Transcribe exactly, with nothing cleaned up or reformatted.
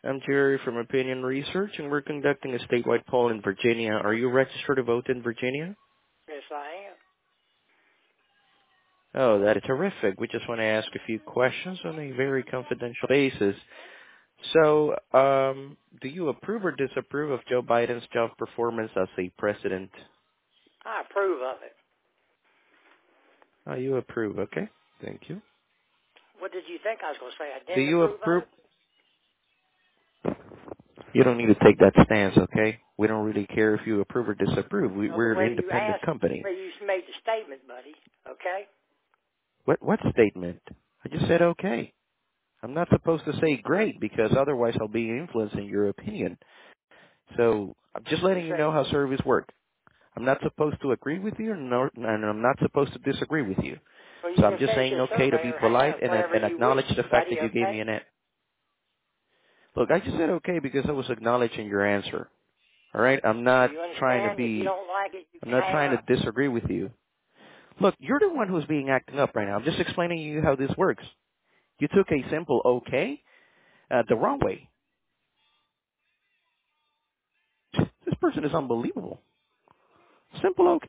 I'm Jerry from Opinion Research, and we're conducting a statewide poll in Virginia. Are you registered to vote in Virginia? Yes, I am. Oh, that is terrific. We just want to ask a few questions on a very confidential basis. So, um, do you approve or disapprove of Joe Biden's job performance as a president? I approve of it. Oh, you approve. Okay. Thank you. What did you think I was going to say? I Do didn't you approve of approve? it? You don't need to take that stance, okay? We don't really care if you approve or disapprove. We, Well, the we're an way you independent asked, the company. way you made the statement, buddy. Okay? What what statement? I just said okay. I'm not supposed to say great because otherwise I'll be influencing your opinion. So I'm just You letting you say, know how surveys work. I'm not supposed to agree with you, nor, and I'm not supposed to disagree with you. well, you So I'm can just finish saying your okay to survey be or hang polite up, and, whatever and you wish, acknowledge the fact buddy. that you gave Okay? me an a Look, I just said okay because I was acknowledging your answer. All right? I'm Do not you trying to understand? If you be, don't like it, you I'm can not hang trying up. to disagree with you. Look, you're the one who's being acting up right now. I'm just explaining to you how this works. You took a simple okay uh, the wrong way. This person is unbelievable. Simple okay.